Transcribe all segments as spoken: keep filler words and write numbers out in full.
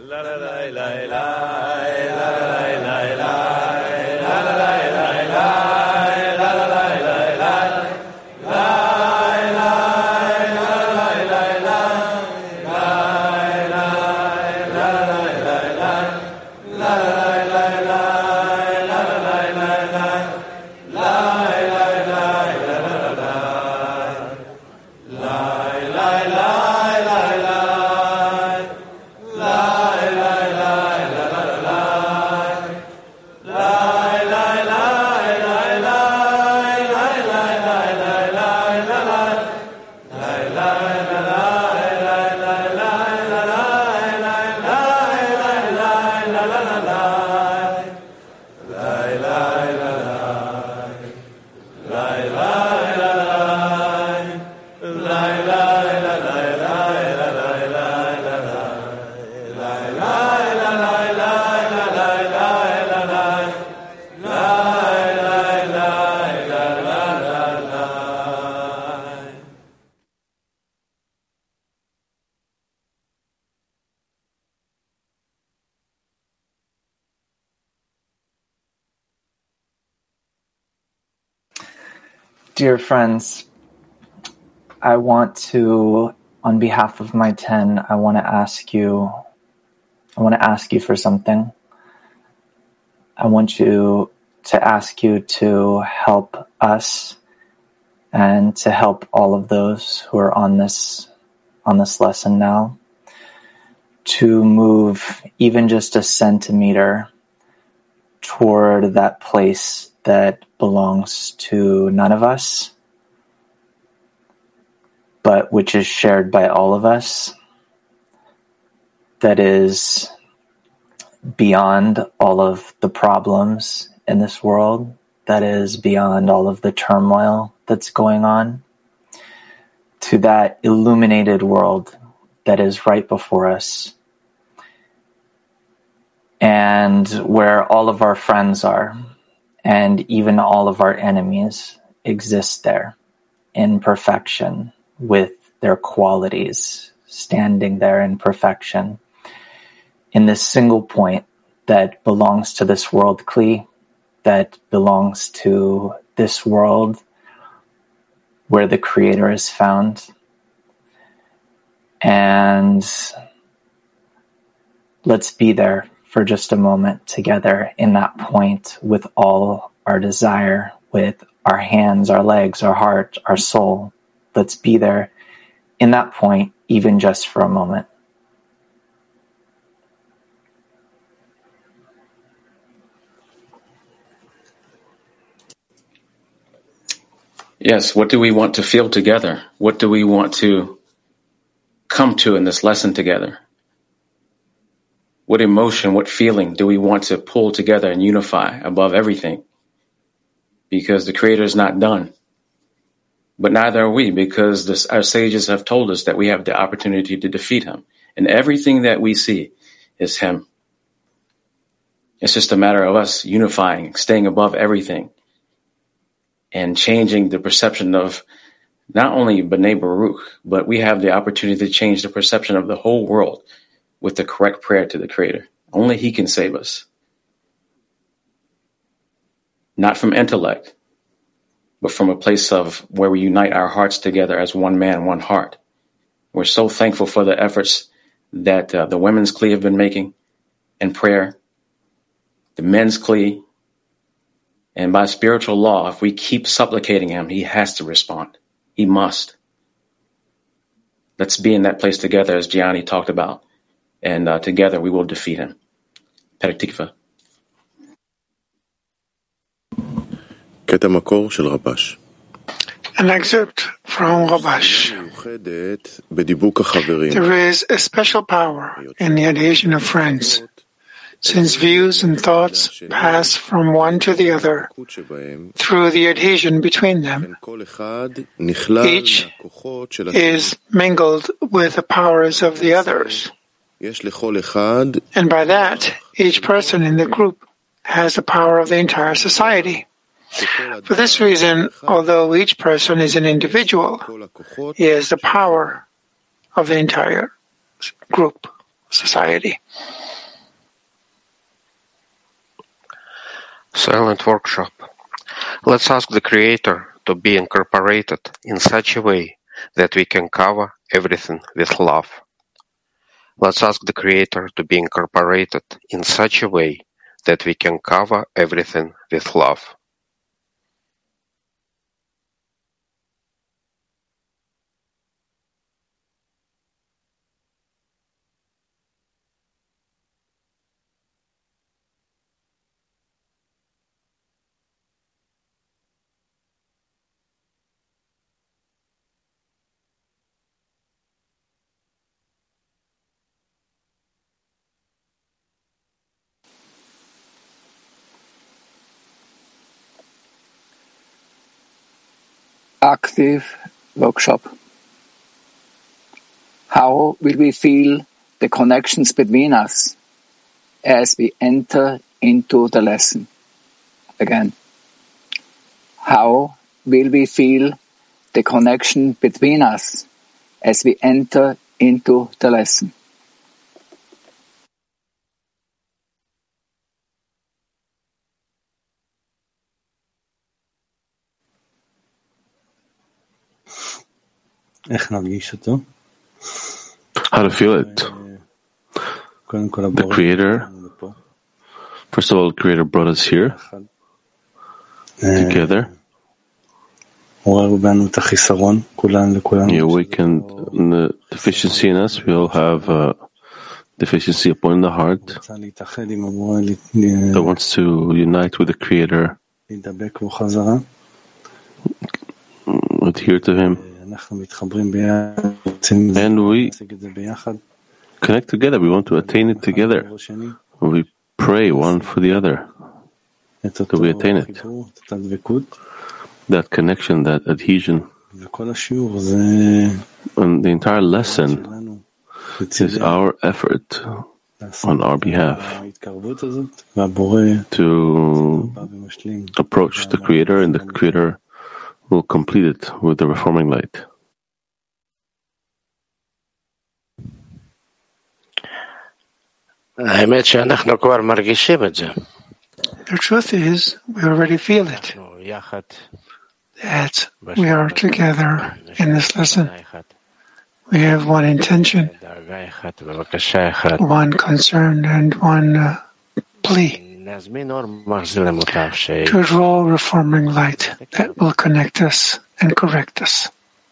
Dear friends, I want to, on behalf of my ten, I want to ask you, I want to ask you for something. I want you to ask you to help us and to help all of those who are on this, on this lesson now, to move even just a centimeter toward that place that belongs to none of us, but which is shared by all of us, that is beyond all of the problems in this world, that is beyond all of the turmoil that's going on, to that illuminated world that is right before us, and where all of our friends are, and even all of our enemies exist there in perfection, with their qualities standing there in perfection, in this single point that belongs to this world, Kli, that belongs to this world where the Creator is found. And let's be there for just a moment together in that point with all our desire, with our hands, our legs, our heart, our soul. Let's be there in that point, even just for a moment. Yes, what do we want to feel together? What do we want to come to in this lesson together? What emotion, what feeling do we want to pull together and unify above everything? Because the Creator is not done. But neither are we, because this, our sages have told us that we have the opportunity to defeat him. And everything that we see is him. It's just a matter of us unifying, staying above everything, and changing the perception of not only B'nai Baruch, but we have the opportunity to change the perception of the whole world with the correct prayer to the Creator. Only he can save us. Not from intellect, but from a place of where we unite our hearts together as one man, one heart. We're so thankful for the efforts that uh, the women's Kli have been making in prayer, the men's Kli, and by spiritual law, if we keep supplicating him, he has to respond. He must. Let's be in that place together, as Gianni talked about, and uh, together we will defeat him. Perek Tikva. An excerpt from Rabash. There is a special power in the adhesion of friends, since views and thoughts pass from one to the other through the adhesion between them. Each is mingled with the powers of the others, and by that, each person in the group has the power of the entire society. For this reason, although each person is an individual, he has the power of the entire group society. Silent workshop. Let's ask the Creator to be incorporated in such a way that we can cover everything with love. Let's ask the Creator to be incorporated in such a way that we can cover everything with love. Active workshop. How will we feel the connections between us as we enter into the lesson? Again. How will we feel the connection between us as we enter into the lesson? How to feel it. The Creator, first of all, the Creator brought us here together. He awakened the deficiency in us. We all have a deficiency upon the heart that wants to unite with the Creator, adhere to Him. And we connect together. We want to attain it together. We pray one for the other till we attain it. That connection, that adhesion. And the entire lesson is our effort on our behalf to approach the Creator, and the Creator will complete it with the reforming light. The truth is, we already feel it, that we are together in this lesson. We have one intention, one concern, and one uh, plea to draw reforming light that will connect us and correct us.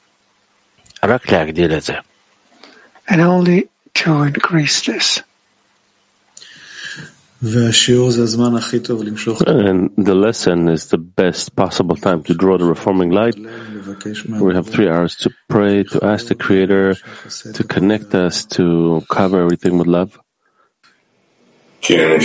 And only to increase this. And the lesson is the best possible time to draw the reforming light. We have three hours to pray, to ask the Creator to connect us, to cover everything with love. As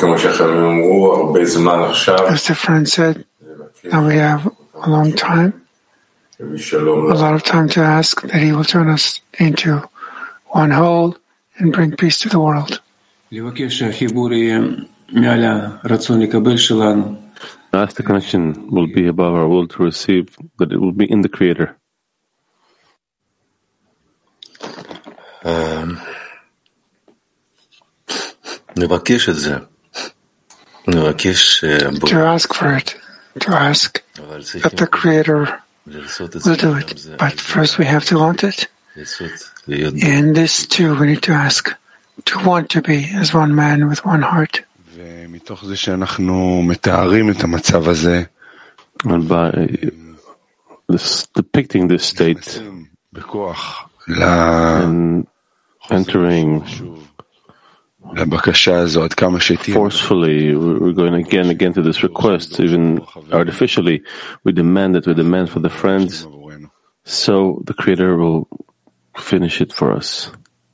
the friend said, now we have a long time, a lot of time to ask that He will turn us into one whole and bring peace to the world. Ask the connection will be above our will to receive, that it will be in the Creator. Um, to ask for it, to ask that the Creator will do it. But first we have to want it. And this too, we need to ask, to want to be as one man with one heart. And by this, depicting this state and entering forcefully, we're going again and again to this request, even artificially, we demand it, we demand for the friends, so the Creator will finish it for us.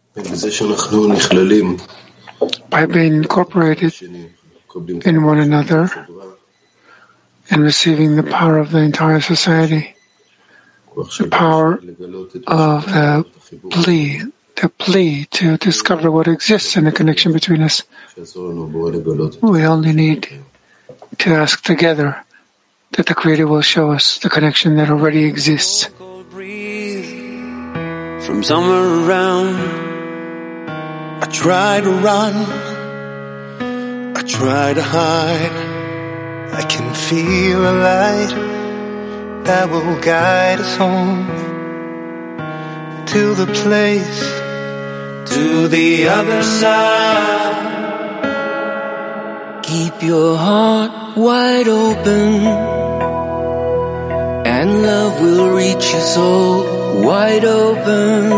By being incorporated in one another and receiving the power of the entire society, the power of the plea, the plea to discover what exists in the connection between us. We only need to ask together that the Creator will show us the connection that already exists. From somewhere around I try to run, I try to hide. I can feel a light that will guide us home to the place, to the other side. Keep your heart wide open, and love will reach your soul wide open.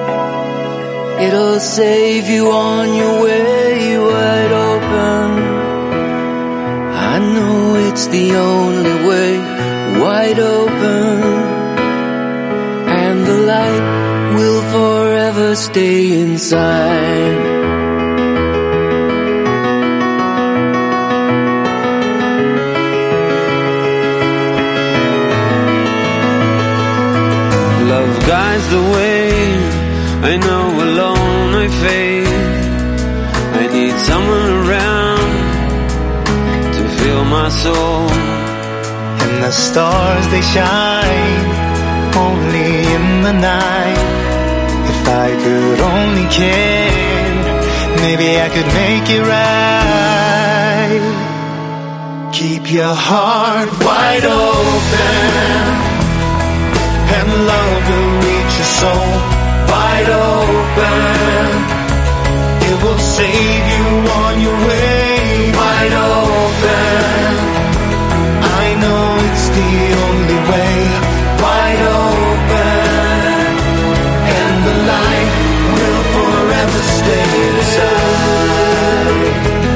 It'll save you on your way wide open. I know it's the only way wide open, and the light will forever stay inside. Love guides the way, I know alone I fade. I need someone around to fill my soul. And the stars they shine only in the night. If I could only care, maybe I could make it right. Keep your heart wide open, and love will reach your soul wide open. It will save you on your way wide open. I know it's the only way wide open, and the light will forever stay inside.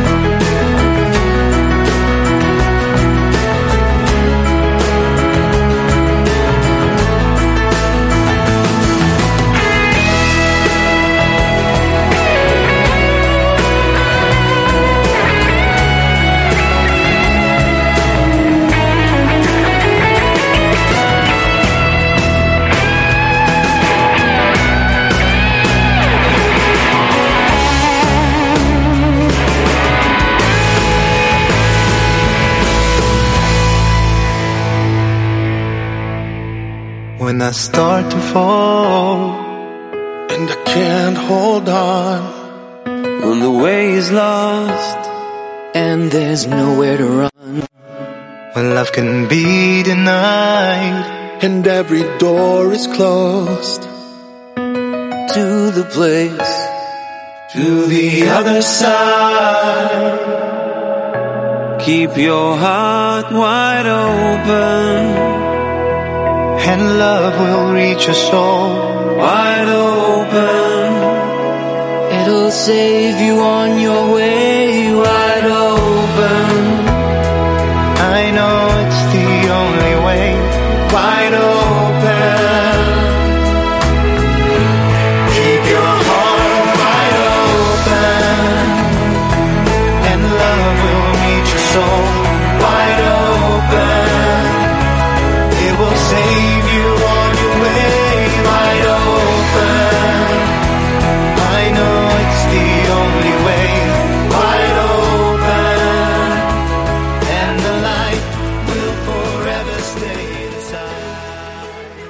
When I start to fall and I can't hold on, when the way is lost and there's nowhere to run, when love can be denied and every door is closed, to the place, to the other side. Keep your heart wide open, and love will reach your soul wide open. It'll save you on your way wide open. I know it's the only way wide open. Keep your heart wide open, and love will reach your soul wide open. It will save you on your way wide open. I know it's the only way wide open, and the light will forever stay inside.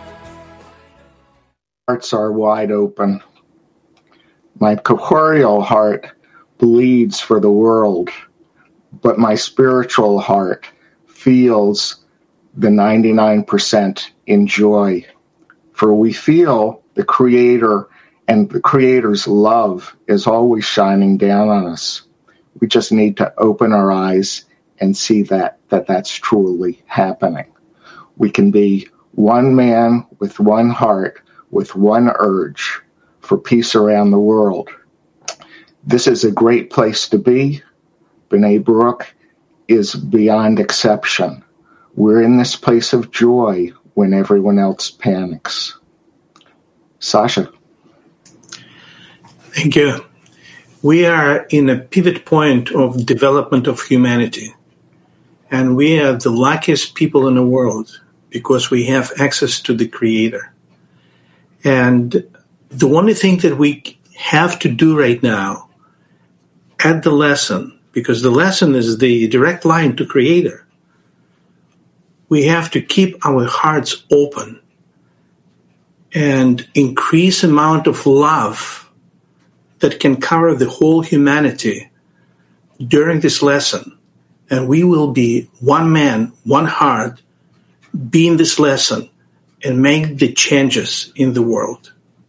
Hearts are wide open. My corporeal heart bleeds for the world, but my spiritual heart feels the ninety-nine percent in joy. For we feel the Creator, and the Creator's love is always shining down on us. We just need to open our eyes and see that, that that's truly happening. We can be one man with one heart, with one urge for peace around the world. This is a great place to be. B'nai B'ruk is beyond exception. We're in this place of joy when everyone else panics. Sasha. Thank you. We are in a pivot point of development of humanity. And we are the luckiest people in the world because we have access to the Creator. And the only thing that we have to do right now at the lesson, because the lesson is the direct line to Creator, we have to keep our hearts open and increase amount of love that can cover the whole humanity during this lesson, and we will be one man, one heart, be in this lesson and make the changes in the world.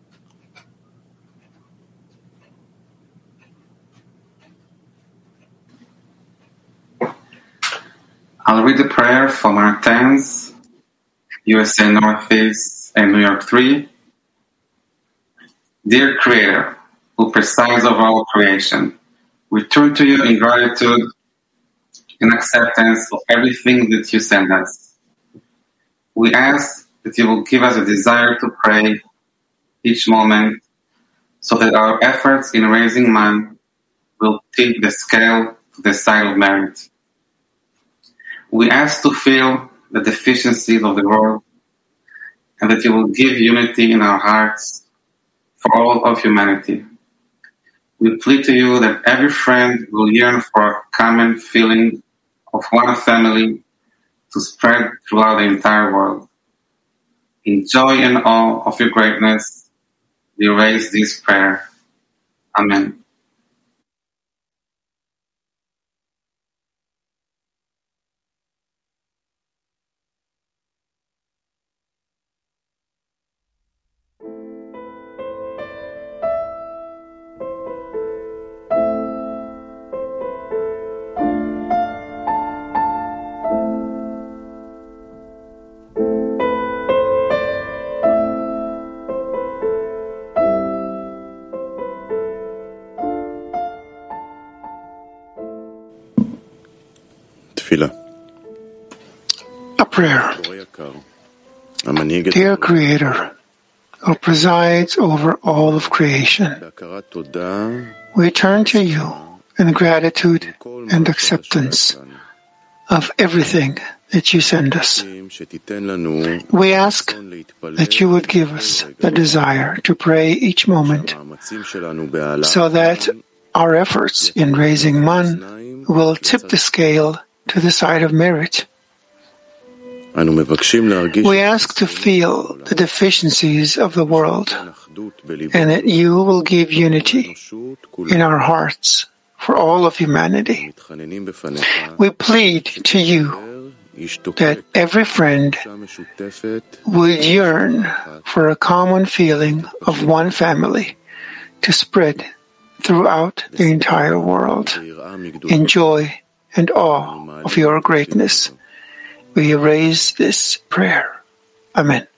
I'll read the prayer from our tens, U S A Northeast and New York three. Dear Creator, who presides over all creation, we turn to you in gratitude and acceptance of everything that you send us. We ask that you will give us a desire to pray each moment so that our efforts in raising man will tip the scale to the side of merit. We ask to feel the deficiencies of the world and that you will give unity in our hearts for all of humanity. We plead to you that every friend will yearn for a common feeling of one family to spread throughout the entire world. In joy and awe of your greatness, we raise this prayer. Amen. A prayer. Dear Creator, who presides over all of creation, we turn to you in gratitude and acceptance of everything that you send us. We ask that you would give us the desire to pray each moment so that our efforts in raising man will tip the scale to the side of merit. We ask to feel the deficiencies of the world and that you will give unity in our hearts for all of humanity. We plead to you that every friend would yearn for a common feeling of one family to spread throughout the entire world in joy and awe of your greatness. We raise this prayer. Amen.